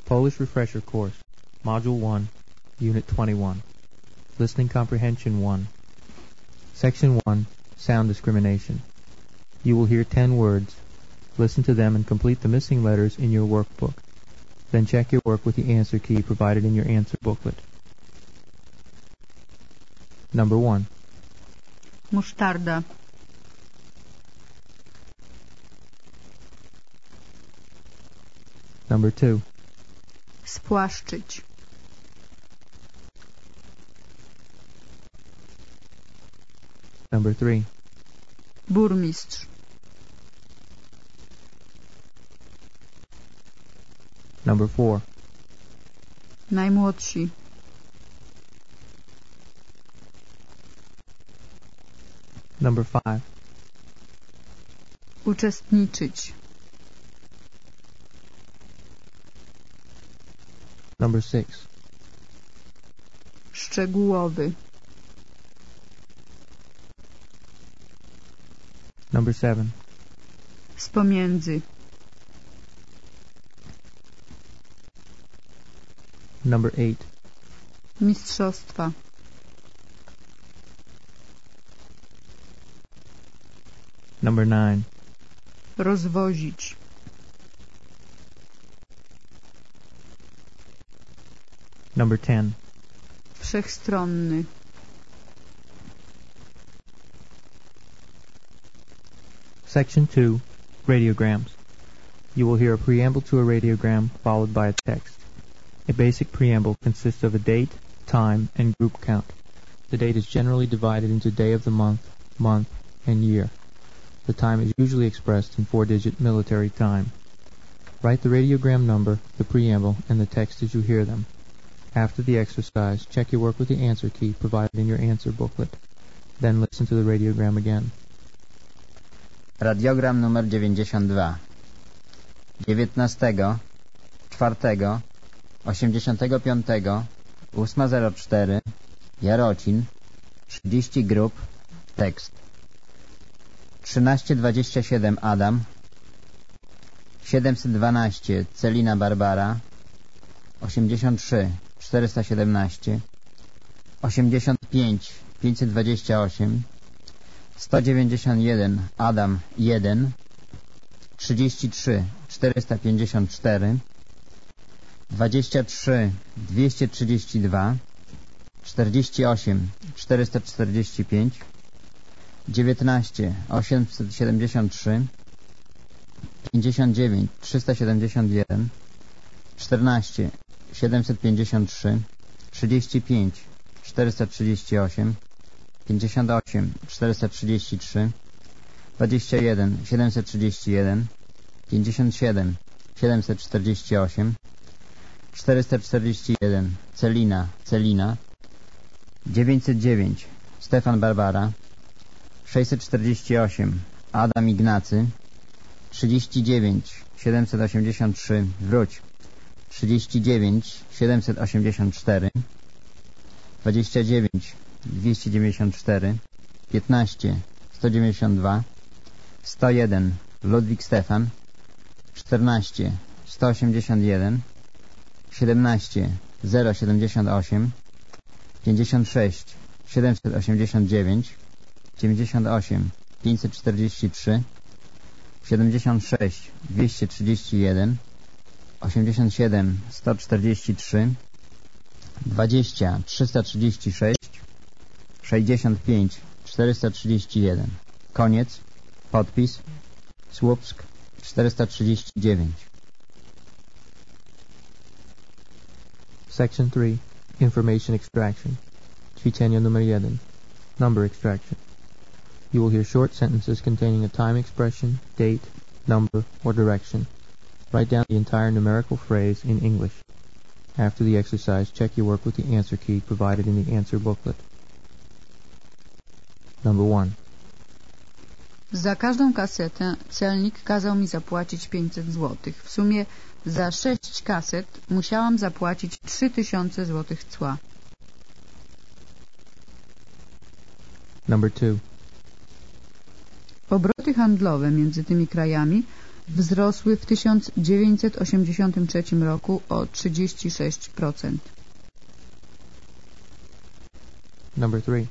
Polish Refresher Course, Module 1, Unit 21. Listening Comprehension 1. Section 1, Sound Discrimination. You will hear 10 words. Listen to them and complete the missing letters in your workbook. Then check your work with the answer key provided in your answer booklet. Number 1. Musztarda. Number 2. Spłaszczyć. Number 3. Burmistrz. Number 4. Najmłodsi. Number 5. Uczestniczyć. Number 6. Szczegółowy. Number 7. Z pomiędzy. Number 8. Mistrzostwa. Number 9. Rozwozić. Number 10. Wszechstronny. Section 2, Radiograms. You will hear a preamble to a radiogram followed by a text. A basic preamble consists of a date, time, and group count. The date is generally divided into day of the month, and year. The time is usually expressed in 4-digit military time. Write the radiogram number, the preamble, and the text as you hear them. After the exercise, check your work with the answer key provided in your answer booklet. Then listen to the radiogram again. Radiogram numer 92. 19, 4, 85, 804, Jarocin, 30 grup, tekst. 1327 Adam, 712 Celina Barbara, 83 417, 85 528, 191 Adam 1, 33 454, 23 232, 48 445, 19 873, 59 371, 14 753, 35 438, 58 433, 21 731, 57 748, 441 Celina, 909 Stefan Barbara, 648 Adam Ignacy, 39 783 Wróć, 39 784, 29 294, 15 192, 101 Ludwik Stefan, 14 181, 17 078, 56 789, 98 543, 76 231, 87 143, 20 336, 65 431. Koniec. Podpis. Słupsk 439. Section 3, Information Extraction. Ćwiczenie numer 1. Number extraction. You will hear short sentences containing a time expression, date, number, or direction. Write down the entire numerical phrase in English. After the exercise, check your work with the answer key provided in the answer booklet. Number 1. Za każdą kasetę celnik kazał mi zapłacić 500 zł. W sumie za 6 kaset musiałam zapłacić 3000 zł cła. Number 2. Obroty handlowe między tymi krajami wzrosły w 1983 roku o 36%. Number 3.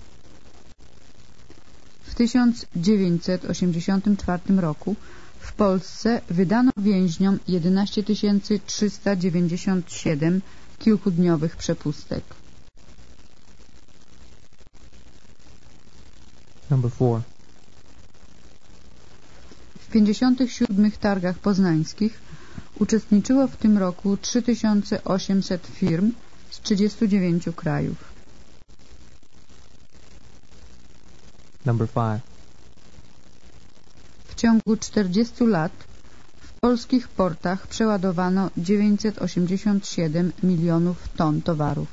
W 1984 roku w Polsce wydano więźniom 11 397 kilkudniowych przepustek. Number 4. W 57 targach poznańskich uczestniczyło w tym roku 3800 firm z 39 krajów. Number 5. W ciągu 40 lat w polskich portach przeładowano 987 milionów ton towarów.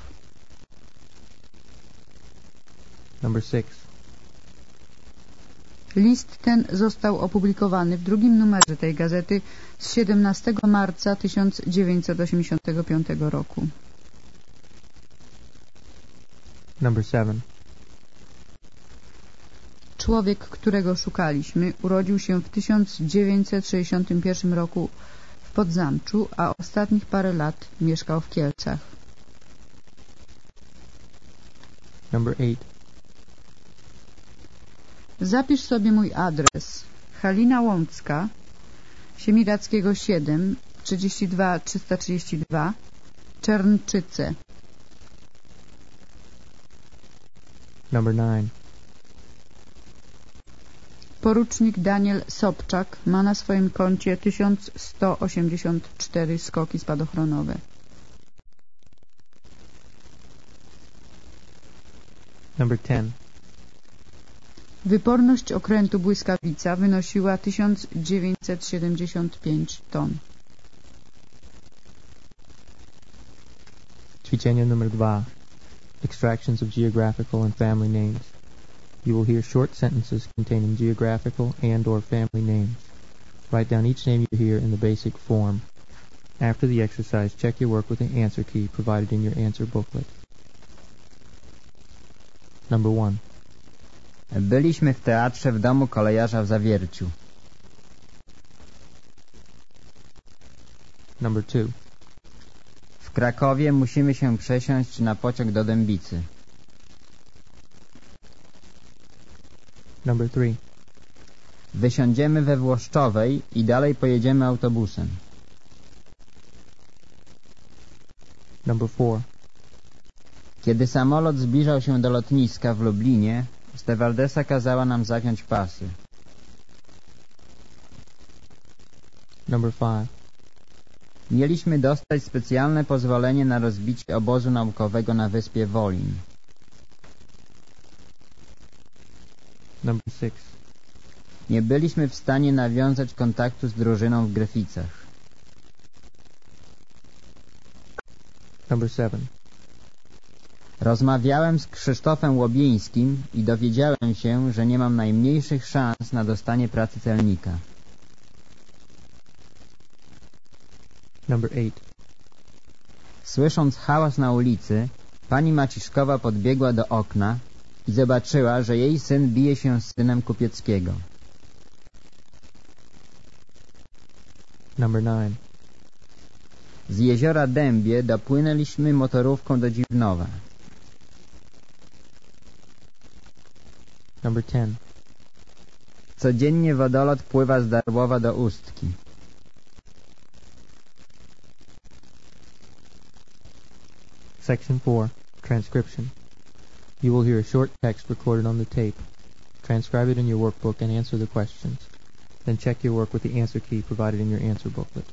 Number 6. List ten został opublikowany w drugim numerze tej gazety z 17 marca 1985 roku. Number 7. Człowiek, którego szukaliśmy, urodził się w 1961 roku w Podzamczu, a ostatnich parę lat mieszkał w Kielcach. Number 8. Zapisz sobie mój adres. Halina Łącka, Siemirackiego 7, 32 332, Czernczyce. Number 9. Porucznik Daniel Sobczak ma na swoim koncie 1184 skoki spadochronowe. Number 10. Wyporność okrętu Błyskawica wynosiła 1975 ton. Ćwiczenie numer 2. Extractions of geographical and family names. You will hear short sentences containing geographical and or family names. Write down each name you hear in the basic form. After the exercise, check your work with the answer key provided in your answer booklet. Number 1. Byliśmy w teatrze w domu kolejarza w Zawierciu. Number 2. W Krakowie musimy się przesiąść na pociąg do Dębicy. Number 3. Wysiądziemy we Włoszczowej i dalej pojedziemy autobusem. Number 4. Kiedy samolot zbliżał się do lotniska w Lublinie, stewardesa kazała nam zapiąć pasy. Number 5. Mieliśmy dostać specjalne pozwolenie na rozbicie obozu naukowego na wyspie Wolin. Number 6. Nie byliśmy w stanie nawiązać kontaktu z drużyną w Gryficach. Number 7. Rozmawiałem z Krzysztofem Łobieńskim i dowiedziałem się, że nie mam najmniejszych szans na dostanie pracy celnika. Number 8. Słysząc hałas na ulicy, pani Maciszkowa podbiegła do okna i zobaczyła, że jej syn bije się z synem Kupieckiego. Number 9. Z jeziora Dębie dopłynęliśmy motorówką do Dziwnowa. Number 10. Codziennie wodolot pływa z Darłowa do Ustki. Section 4. Transcription. You will hear a short text recorded on the tape. Transcribe it in your workbook and answer the questions. Then check your work with the answer key provided in your answer booklet.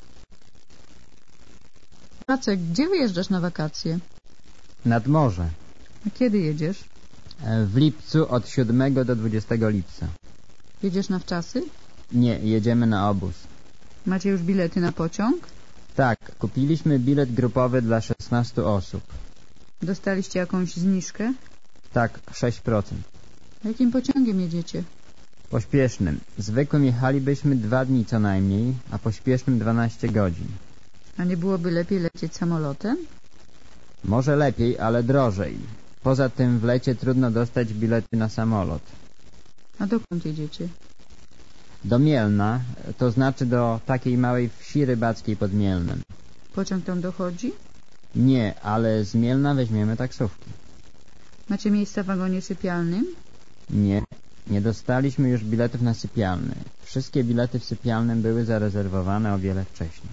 Jacek, gdzie wyjeżdżasz na wakacje? Nad morze. A kiedy jedziesz? W lipcu od 7 do 20 lipca. Jedziesz na wczasy? Nie, jedziemy na obóz. Macie już bilety na pociąg? Tak, kupiliśmy bilet grupowy dla 16 osób. Dostaliście jakąś zniżkę? Tak, 6%. Jakim pociągiem jedziecie? Pośpiesznym. Zwykłym jechalibyśmy 2 dni co najmniej, a pośpiesznym 12 godzin. A nie byłoby lepiej lecieć samolotem? Może lepiej, ale drożej. Poza tym w lecie trudno dostać bilety na samolot. A dokąd jedziecie? Do Mielna, to znaczy do takiej małej wsi rybackiej pod Mielnem. Pociąg tam dochodzi? Nie, ale z Mielna weźmiemy taksówki. Macie miejsca w wagonie sypialnym? Nie dostaliśmy już biletów na sypialny. Wszystkie bilety w sypialnym były zarezerwowane o wiele wcześniej.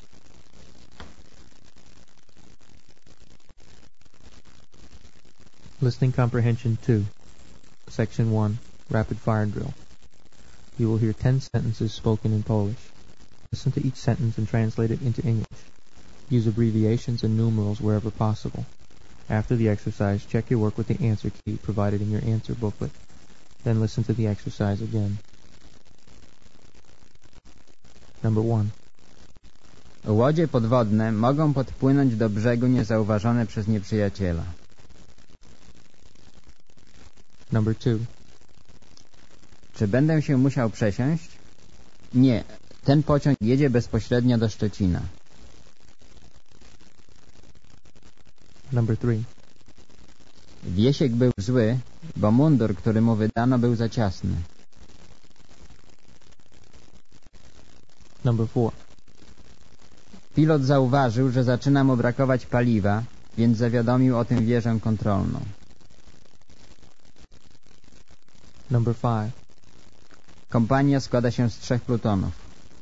Listening Comprehension 2, Section 1, Rapid Fire Drill. You will hear 10 sentences spoken in Polish. Listen to each sentence and translate it into English. Use abbreviations and numerals wherever possible. After the exercise, check your work with the answer key provided in your answer booklet. Then listen to the exercise again. Number 1. Łodzie podwodne mogą podpłynąć do brzegu niezauważone przez nieprzyjaciela. Number 2. Czy będę się musiał przesiąść? Nie, ten pociąg jedzie bezpośrednio do Szczecina. Number 3. Wiesiek był zły, bo mundur, który mu wydano, był za ciasny. Number 4. Pilot zauważył, że zaczyna mu brakować paliwa, więc zawiadomił o tym wieżę kontrolną. Number 5. Kompania składa się z 3 plutonów.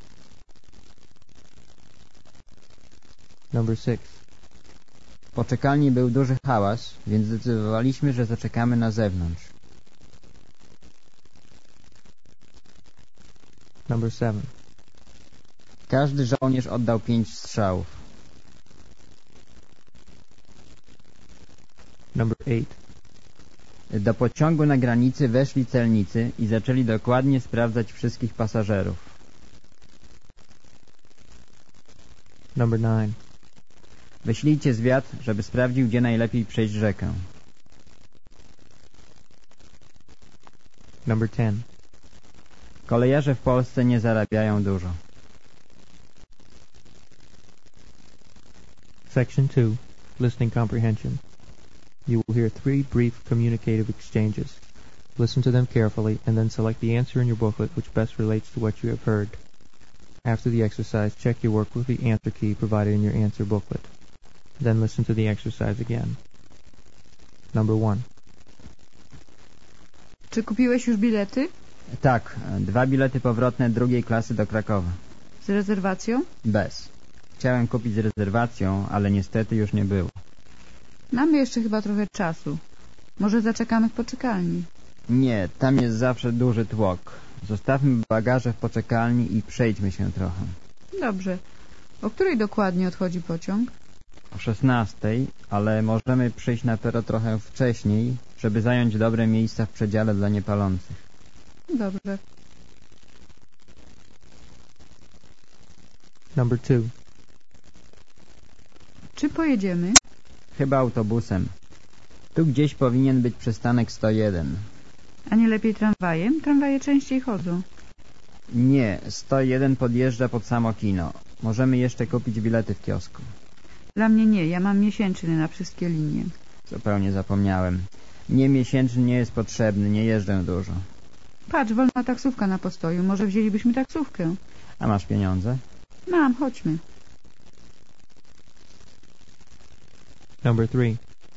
Number 6. W poczekalni był duży hałas, więc zdecydowaliśmy, że zaczekamy na zewnątrz. Number 7. Każdy żołnierz oddał 5 strzałów. Number 8. Do pociągu na granicy weszli celnicy i zaczęli dokładnie sprawdzać wszystkich pasażerów. Number 9. Wyślijcie zwiad, żeby sprawdził, gdzie najlepiej przejść rzekę. Number 10. Kolejarze w Polsce nie zarabiają dużo. Section 2, Listening Comprehension. You will hear 3 brief communicative exchanges. Listen to them carefully and then select the answer in your booklet which best relates to what you have heard. After the exercise, check your work with the answer key provided in your answer booklet. Then listen to the exercise again. Number 1. Czy kupiłeś już bilety? Tak, 2 bilety powrotne drugiej klasy do Krakowa. Z rezerwacją? Bez. Chciałem kupić z rezerwacją, ale niestety już nie było. Mamy jeszcze chyba trochę czasu. Może zaczekamy w poczekalni? Nie, tam jest zawsze duży tłok. Zostawmy bagaże w poczekalni i przejdźmy się trochę. Dobrze. O której dokładnie odchodzi pociąg? O 16:00, ale możemy przyjść na pero trochę wcześniej, żeby zająć dobre miejsca w przedziale dla niepalących. Dobrze. Number 2. Czy pojedziemy? Chyba autobusem. Tu gdzieś powinien być przystanek 101. A nie lepiej tramwajem? Tramwaje częściej chodzą. Nie, 101 podjeżdża pod samo kino. Możemy jeszcze kupić bilety w kiosku. Dla mnie nie. Ja mam miesięczny na wszystkie linie. Zupełnie zapomniałem. Mnie miesięczny nie jest potrzebny, nie jeżdżę dużo. Patrz, wolna taksówka na postoju. Może wzięlibyśmy taksówkę? A masz pieniądze? Mam, chodźmy. Number 3.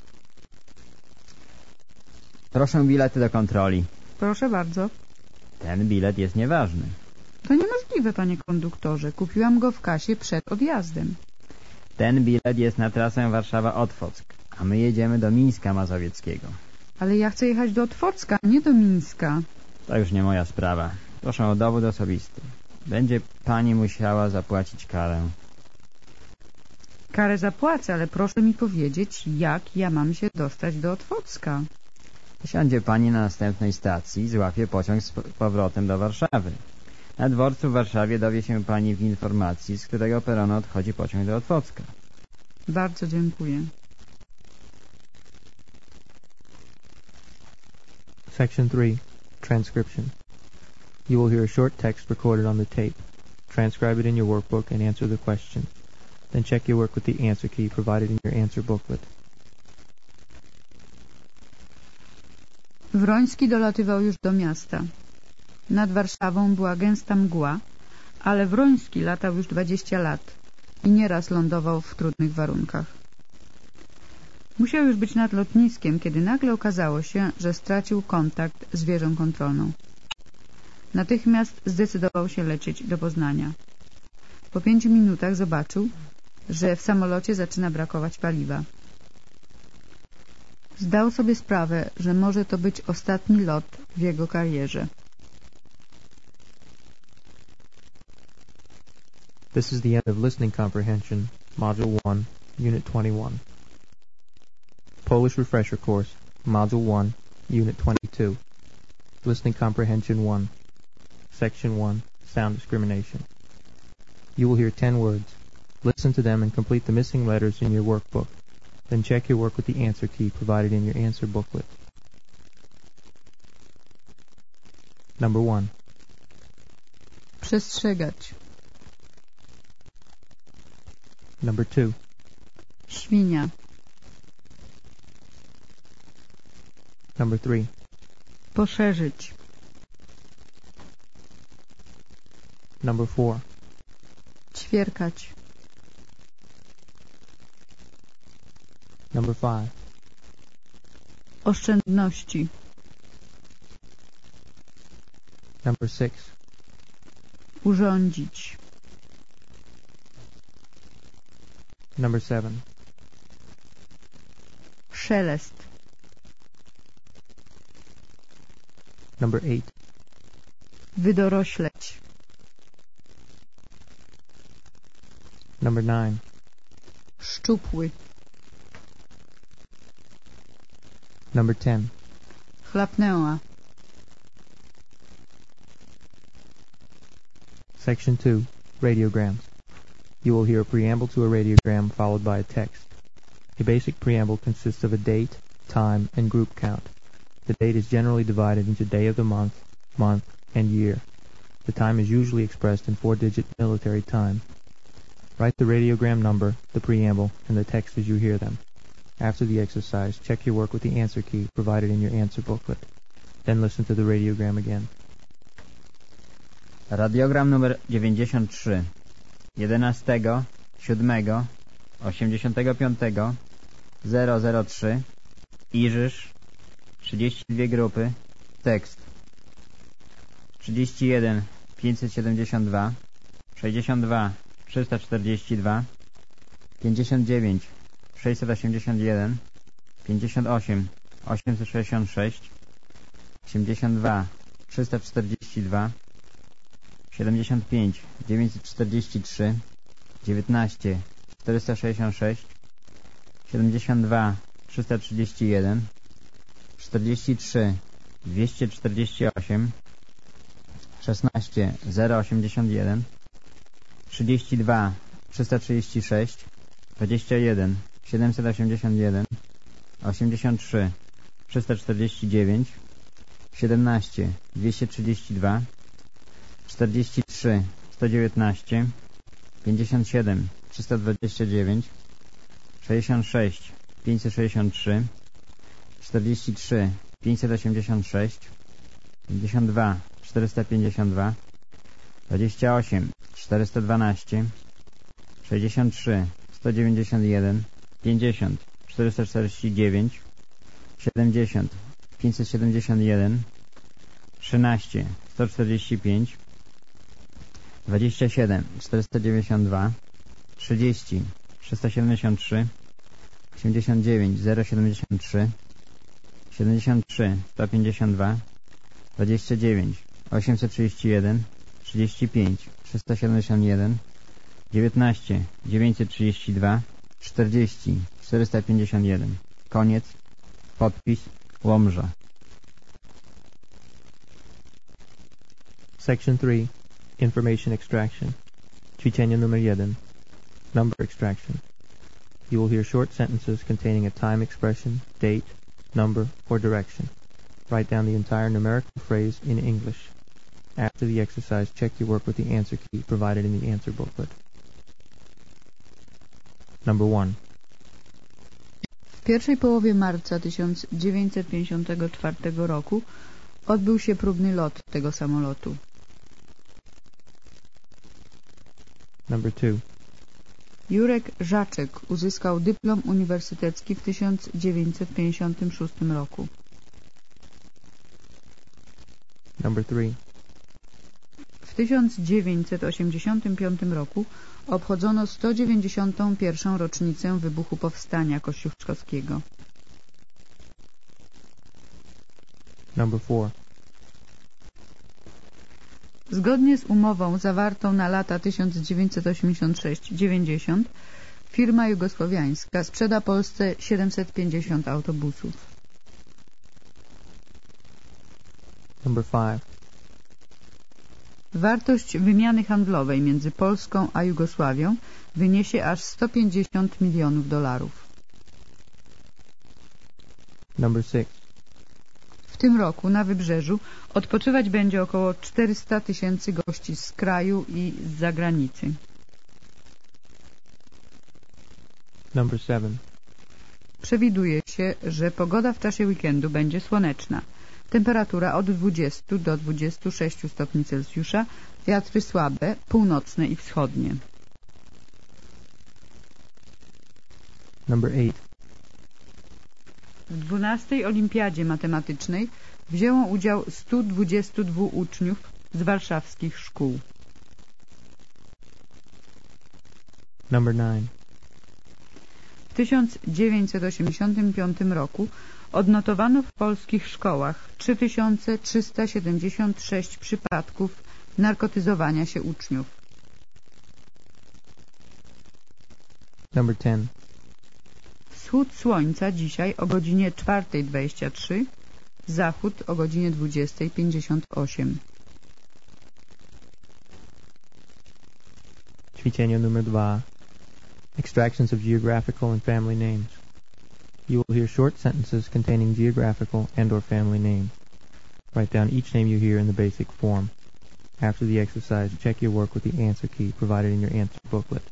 Proszę bilety do kontroli. Proszę bardzo. Ten bilet jest nieważny. To niemożliwe, panie konduktorze. Kupiłam go w kasie przed odjazdem. Ten bilet jest na trasę Warszawa-Otwock, a my jedziemy do Mińska Mazowieckiego. Ale ja chcę jechać do Otwocka, nie do Mińska. To już nie moja sprawa. Proszę o dowód osobisty. Będzie pani musiała zapłacić karę. Karę zapłacę, ale proszę mi powiedzieć, jak ja mam się dostać do Otwocka. Siądzie pani na następnej stacji i złapie pociąg z powrotem do Warszawy. Na dworcu w Warszawie dowie się pani w informacji, z którego peronu odchodzi pociąg do Otwocka. Bardzo dziękuję. Section 3, Transcription. You will hear a short text recorded on the tape. Transcribe it in your workbook and answer the question. Then check your work with the answer key provided in your answer booklet. Wroński dolatywał już do miasta. Nad Warszawą była gęsta mgła, ale Wroński latał już 20 lat i nieraz lądował w trudnych warunkach. Musiał już być nad lotniskiem, kiedy nagle okazało się, że stracił kontakt z wieżą kontrolną. Natychmiast zdecydował się lecieć do Poznania. Po 5 minutach zobaczył, że w samolocie zaczyna brakować paliwa. Zdał sobie sprawę, że może to być ostatni lot w jego karierze. This is the end of Listening Comprehension, Module 1, Unit 21. Polish Refresher Course, Module 1, Unit 22. Listening Comprehension 1, Section 1, Sound Discrimination. You will hear 10 words. Listen to them and complete the missing letters in your workbook. Then check your work with the answer key provided in your answer booklet. Number 1. Przestrzegać. Number 2. Świnia. Number 3. Poszerzyć. Number 4. Ćwierkać. Number 5. Oszczędności. Number 6. Urządzić. Number 7. Szelest. Number 8. Wydorośleć. Number 9. Szczupły. Number 10. Chlapnęła. Section 2. Radiograms. You will hear a preamble to a radiogram followed by a text. A basic preamble consists of a date, time, and group count. The date is generally divided into day of the month, and year. The time is usually expressed in 4-digit military time. Write the radiogram number, the preamble, and the text as you hear them. After the exercise, check your work with the answer key provided in your answer booklet. Then listen to the radiogram again. Radiogram numer 93. 11, 7, 85, 003. Iżysz. 32 grupy. Tekst. 31, 572. 62, 342. 59, 681. 58, 866. 82, 342. 75, 943. 19, 466. 72, 331. 43, 248. 16, 081. 32, 336. 21, 781. 83, 349. 17, 232. 43, 119. 57, 329. 66, 563. 43, 586. 52, 452. 28, 412. 63, 191. 50, 449. 70, 571. 13, 145. 27, 492. 30, 373. 89, 073. 73, 152. 29, 831. 35, 371. 19, 932. 40, 451. Koniec. Podpis. Łomża. Section 3. Information Extraction. Ćwiczenie numer 1. Number Extraction. You will hear short sentences containing a time expression, date, number, or direction. Write down the entire numerical phrase in English. After the exercise, check your work with the answer key provided in the answer booklet. Number 1. W pierwszej połowie marca 1954 roku odbył się próbny lot tego samolotu. Number 2. Jurek Żaczek uzyskał dyplom uniwersytecki w 1956 roku. Number 3. W 1985 roku obchodzono 191. rocznicę wybuchu Powstania Kościuszkowskiego. Number 4. Zgodnie z umową zawartą na lata 1986-90 firma jugosłowiańska sprzeda Polsce 750 autobusów. Number 5. Wartość wymiany handlowej między Polską a Jugosławią wyniesie aż 150 milionów dolarów. Number 6. W tym roku na Wybrzeżu odpoczywać będzie około 400 tysięcy gości z kraju i z zagranicy. Number 7. Przewiduje się, że pogoda w czasie weekendu będzie słoneczna. Temperatura od 20 do 26 stopni Celsjusza, wiatry słabe, północne i wschodnie. Number 8. W 12. Olimpiadzie Matematycznej wzięło udział 122 uczniów z warszawskich szkół. Number 9. W 1985 roku odnotowano w polskich szkołach 3376 przypadków narkotyzowania się uczniów. Number 10. Wschód słońca dzisiaj o godzinie 4:23, zachód o godzinie 20:58. Ćwiczenie numer 2. Extractions of geographical and family names. You will hear short sentences containing geographical and/or family names. Write down each name you hear in the basic form. After the exercise, check your work with the answer key provided in your answer booklet.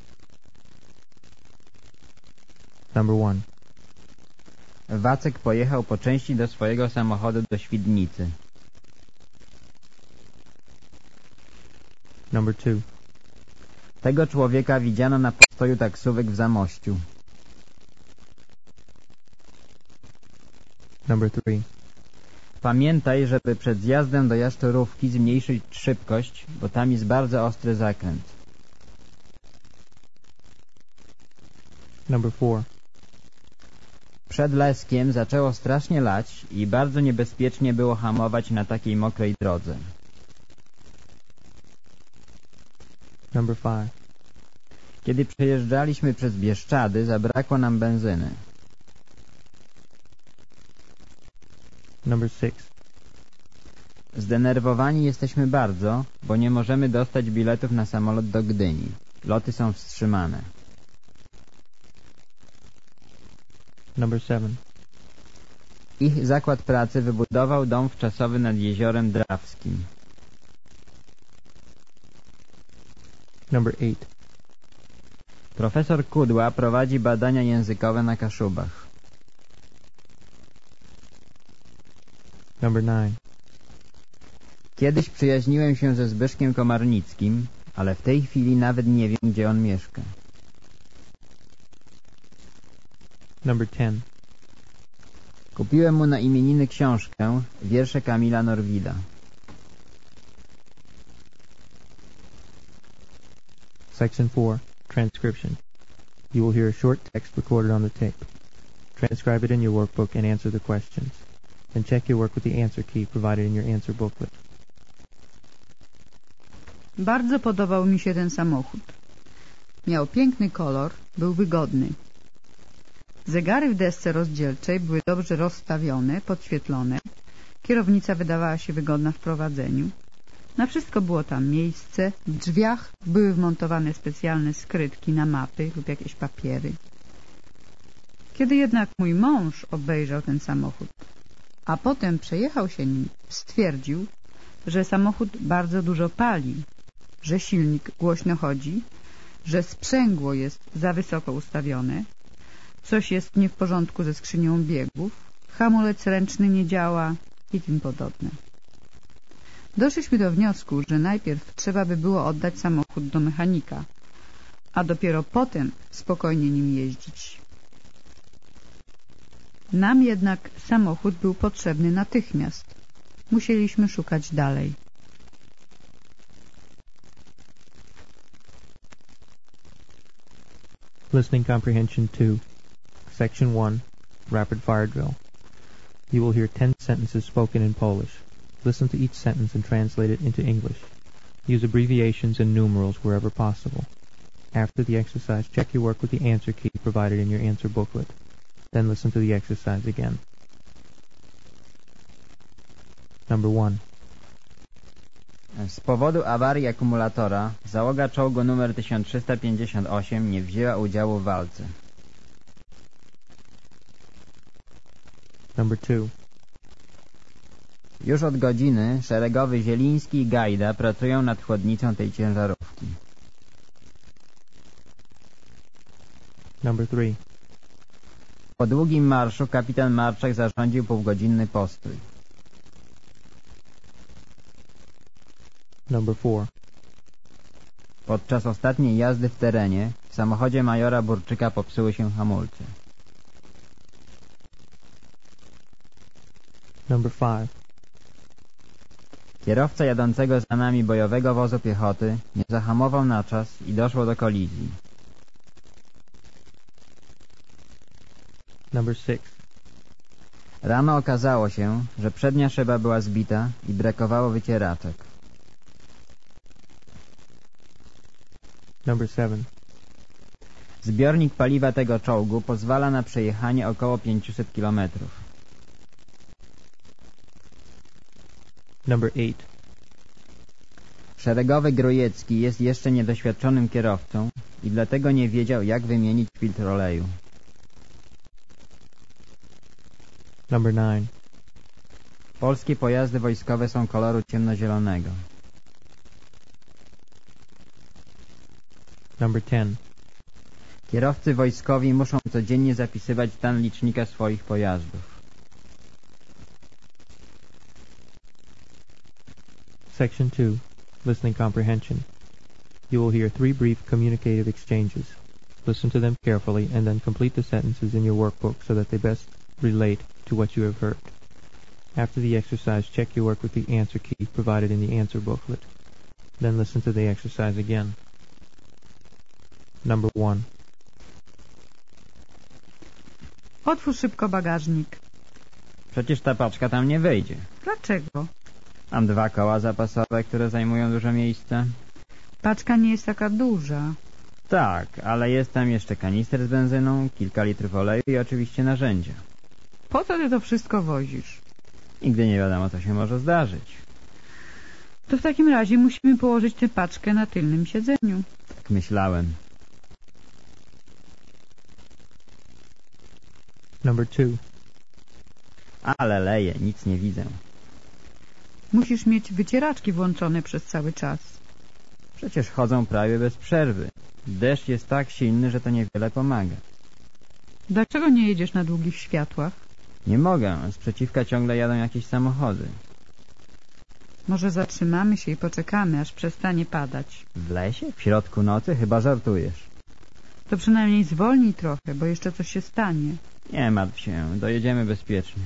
Number 1. Wacek pojechał po części do swojego samochodu do Świdnicy. Number 2. Tego człowieka widziano na postoju taksówek w Zamościu. Number 3. Pamiętaj, żeby przed zjazdem do Jaszczurówki zmniejszyć szybkość, bo tam jest bardzo ostry zakręt. Number 4. Przed Leskiem zaczęło strasznie lać i bardzo niebezpiecznie było hamować na takiej mokrej drodze. Number 5. Kiedy przejeżdżaliśmy przez Bieszczady, zabrakło nam benzyny. Number 6. Zdenerwowani jesteśmy bardzo, bo nie możemy dostać biletów na samolot do Gdyni. Loty są wstrzymane. Number 7. Ich zakład pracy wybudował dom wczasowy nad jeziorem Drawskim. Number 8. Profesor Kudła prowadzi badania językowe na Kaszubach. Number 9. Kiedyś przyjaźniłem się ze Zbyszkiem Komarnickim, ale w tej chwili nawet nie wiem, gdzie on mieszka. Number 10. Kupiłem mu na imieniny książkę, wiersze Kamila Norwida. Section 4. Transcription. You will hear a short text recorded on the tape. Transcribe it in your workbook and answer the questions. Then check your work with the answer key provided in your answer booklet. Bardzo podobał mi się ten samochód. Miał piękny kolor, był wygodny. Zegary w desce rozdzielczej były dobrze rozstawione, podświetlone. Kierownica wydawała się wygodna w prowadzeniu. Na wszystko było tam miejsce. W drzwiach były wmontowane specjalne skrytki na mapy lub jakieś papiery. Kiedy jednak mój mąż obejrzał ten samochód, a potem przejechał się nim, stwierdził, że samochód bardzo dużo pali, że silnik głośno chodzi, że sprzęgło jest za wysoko ustawione, coś jest nie w porządku ze skrzynią biegów, hamulec ręczny nie działa i tym podobne. Doszliśmy do wniosku, że najpierw trzeba by było oddać samochód do mechanika, a dopiero potem spokojnie nim jeździć. Nam jednak samochód był potrzebny natychmiast. Musieliśmy szukać dalej. Listening Comprehension 2, Section 1, Rapid Fire Drill. You will hear 10 sentences spoken in Polish. Listen to each sentence and translate it into English. Use abbreviations and numerals wherever possible. After the exercise, check your work with the answer key provided in your answer booklet. Then listen to the exercise again. Number 1. Z powodu awarii akumulatora załoga czołgu numer 1358 nie wzięła udziału w walce. Number 2. Już od godziny szeregowy Zieliński i Gajda pracują nad chłodnicą tej ciężarówki. Number 3. Po długim marszu kapitan Marczak zarządził półgodzinny postój. Number 4. Podczas ostatniej jazdy w terenie w samochodzie majora Burczyka popsuły się hamulce. Number 5. Kierowca jadącego za nami bojowego wozu piechoty nie zahamował na czas i doszło do kolizji. Number 6. Rano okazało się, że przednia szyba była zbita i brakowało wycieraczek. Number 7. Zbiornik paliwa tego czołgu pozwala na przejechanie około 500 km. Number 8. Szeregowy Grujecki jest jeszcze niedoświadczonym kierowcą i dlatego nie wiedział, jak wymienić filtr oleju. Number 9. Polskie pojazdy wojskowe są koloru ciemnozielonego. Number 10. Kierowcy wojskowi muszą codziennie zapisywać stan licznika swoich pojazdów. Section 2. Listening Comprehension. You will hear 3 brief communicative exchanges. Listen to them carefully and then complete the sentences in your workbook so that they best relate to what you have heard. After the exercise, check your work with the answer key provided in the answer booklet. Then listen to the exercise again. Number 1. Otwórz szybko bagażnik. Przecież ta paczka tam nie wejdzie. Dlaczego? Mam 2 koła zapasowe, które zajmują dużo miejsca. Paczka nie jest taka duża. Tak, ale jest tam jeszcze kanister z benzyną, kilka litrów oleju i oczywiście narzędzia. Po co ty to wszystko wozisz? Nigdy nie wiadomo, co się może zdarzyć. To w takim razie musimy położyć tę paczkę na tylnym siedzeniu. Tak myślałem. Number 2. Ale leje, nic nie widzę. Musisz mieć wycieraczki włączone przez cały czas. Przecież chodzą prawie bez przerwy. Deszcz jest tak silny, że to niewiele pomaga. Dlaczego nie jedziesz na długich światłach? Nie mogę, z przeciwka ciągle jadą jakieś samochody. Może zatrzymamy się i poczekamy, aż przestanie padać. W lesie? W środku nocy? Chyba żartujesz. To przynajmniej zwolnij trochę, bo jeszcze coś się stanie. Nie martw się, dojedziemy bezpiecznie.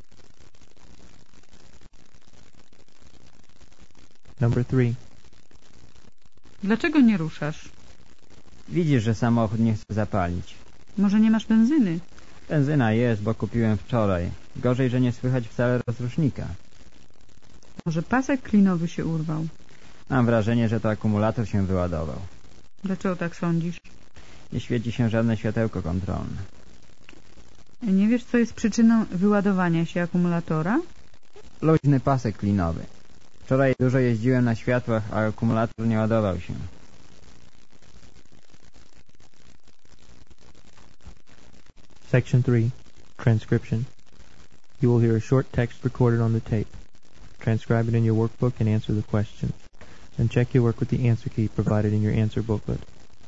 Number 3. Dlaczego nie ruszasz? Widzisz, że samochód nie chce zapalić. Może nie masz benzyny? Benzyna jest, bo kupiłem wczoraj. Gorzej, że nie słychać wcale rozrusznika. Może pasek klinowy się urwał? Mam wrażenie, że to akumulator się wyładował. Dlaczego tak sądzisz? Nie świeci się żadne światełko kontrolne. Nie wiesz, co jest przyczyną wyładowania się akumulatora? Luźny pasek klinowy. Wczoraj dużo jeździłem na światłach, a akumulator nie ładował się. Section 3. Transcription. You will hear a short text recorded on the tape. Transcribe it in your workbook and answer the questions. Then check your work with the answer key provided in your answer booklet.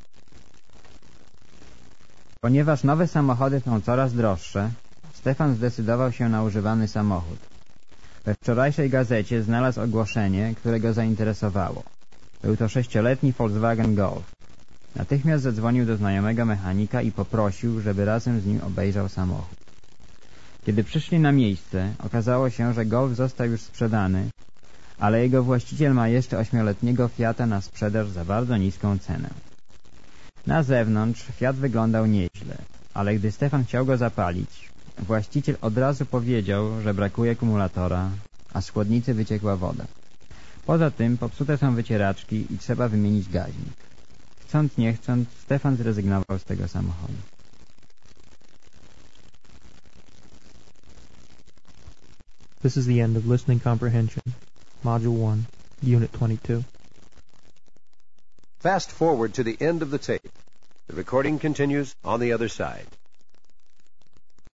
Ponieważ nowe samochody są coraz droższe, Stefan zdecydował się na używany samochód. We wczorajszej gazecie znalazł ogłoszenie, które go zainteresowało. Był to 6-letni Volkswagen Golf. Natychmiast zadzwonił do znajomego mechanika i poprosił, żeby razem z nim obejrzał samochód. Kiedy przyszli na miejsce, okazało się, że Golf został już sprzedany, ale jego właściciel ma jeszcze 8-letniego Fiata na sprzedaż za bardzo niską cenę. Na zewnątrz Fiat wyglądał nieźle, ale gdy Stefan chciał go zapalić, właściciel od razu powiedział, że brakuje akumulatora, a z chłodnicy wyciekła woda. Poza tym popsute są wycieraczki i trzeba wymienić gaźnik. Chcąc nie chcąc, Stefan zrezygnował z tego samochodu. This is the end of Listening Comprehension, Module 1, Unit 22. Fast forward to the end of the tape. The recording continues on the other side.